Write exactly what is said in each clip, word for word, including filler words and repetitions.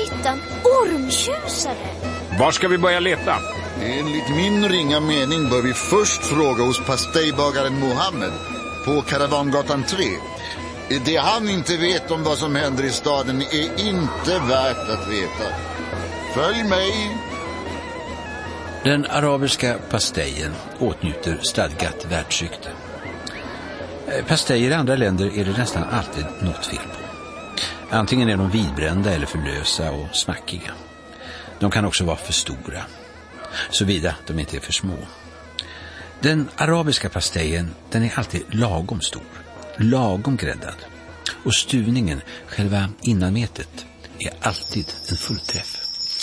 hitta en ormtjusare. Var ska vi börja leta? Enligt min ringa mening bör vi först fråga hos pastejbagaren Mohammed på Karavangatan tre. Det han inte vet om vad som händer i staden är inte värt att veta. Följ mig. Den arabiska pastejen åtnjuter stadgat världsrykte. Pastejer i andra länder är det nästan alltid något fel på. Antingen är de vidbrända eller för lösa och smackiga. De kan också vara för stora, såvida de inte är för små. Den arabiska pastejen, den är alltid lagom stor, lagom gräddad. Och stuvningen, själva innanmetet, är alltid en fullträff.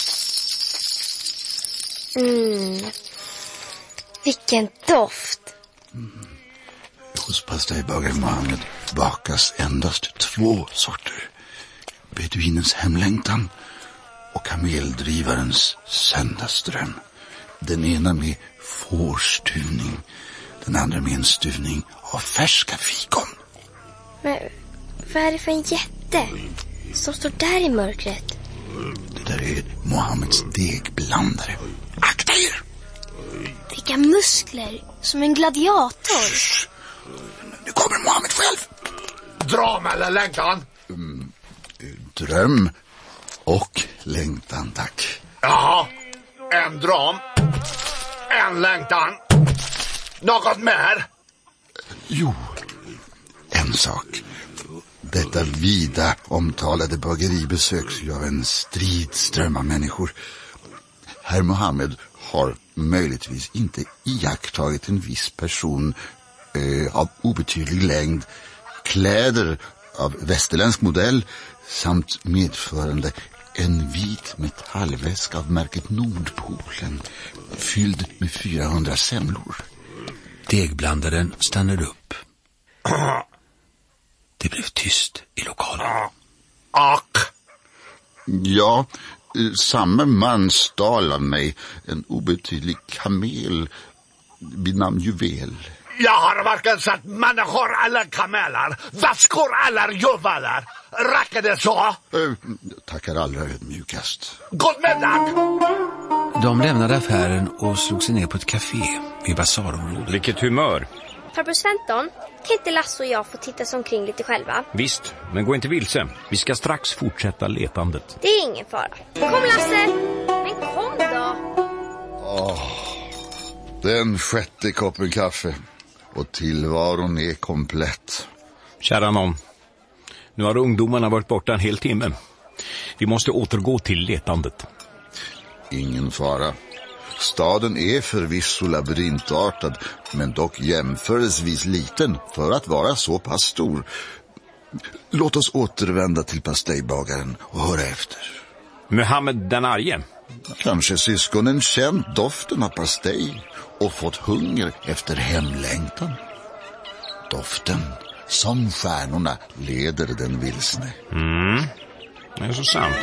Mm. Vilken doft! Mm. Hos pastejbagaren Mohammed bakas endast två sorter. Beduinens hemlängtan och kameldrivarens söndagsdröm. Den ena med fårstuvning, den andra med en stuvning av färska fikon. Men vad är det för en jätte som står där i mörkret? Det där är Mohammeds degblandare. Akta er! Vilka muskler, som en gladiator. Shh. Nu kommer Mohammed själv. Dröm eller längtan? Mm, dröm och längtan, tack. Ja, en dröm, en längtan. Något mer? Jo, en sak. Detta vida omtalade bageri besöks ju av en stridström av människor. Herr Mohammed har möjligtvis inte iakttagit en viss person eh, av obetydlig längd, kläder av västerländsk modell samt medförande en vit metallväska av märket Nordpolen fylld med fyrahundra semlor. Degblandaren stannade upp. Det blev tyst i lokalen. Ack. Ja, samma man stal av mig en obetydlig kamel vid namn Juvel. Jag har varken sett människor eller kameler, väskor eller juveler. Räcker det så? Äh, tackar allra ödmjukast. God middag! De lämnade affären och slog sig ner på ett café i basarområdet. Vilket humör. Farbror Sventon, kan inte Lasse och jag få titta sig omkring lite själva? Visst, men gå inte vilse. Vi ska strax fortsätta letandet. Det är ingen fara. Kom Lasse! Men kom då! Åh, den sjätte koppen kaffe. Och tillvaron är komplett. Kära någon, nu har ungdomarna varit borta en hel timme. Vi måste återgå till letandet. Ingen fara. Staden är förvisso labyrintartad, men dock jämförelsevis liten för att vara så pass stor. Låt oss återvända till pastejbagaren och höra efter. Mohammed den arge. Kanske syskonen känt doften av pastej och fått hunger efter hemlängtan. Doften som stjärnorna leder den vilsne. Mm, det är så sant.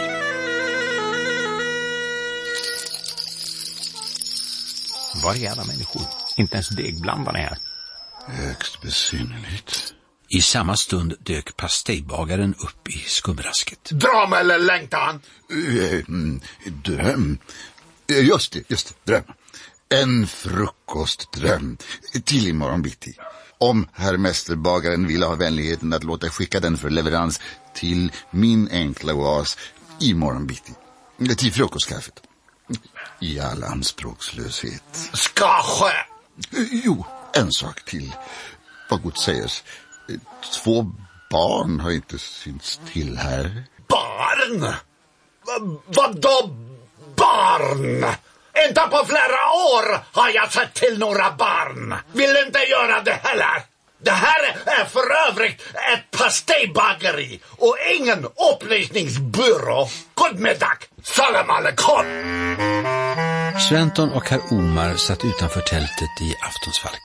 Var är alla människor? Inte ens degblandarna här. Högst besynnerligt. I samma stund dök pastejbagaren upp i skumrasket. Dröm eller längtan? Mm, dröm. Just det, just det, dröm. En frukostdröm till imorgon bitti. Om herr mästerbagaren ville ha vänligheten att låta skicka den för leverans till min enkla oas imorgon bitti. Till frukostkaffet. I all anspråkslöshet. Ska ske. Jo, en sak till. Vad gott sägs. Två barn har inte synts till här. Barn? V- vadå barn? Inte på flera år har jag sett till några barn. Vill inte göra det heller. Det här är för övrigt ett pastejbageri och ingen upplysningsbyrå. God middag. Salam alaikum. Sventon och herr Omar satt utanför tältet i aftonsfalken.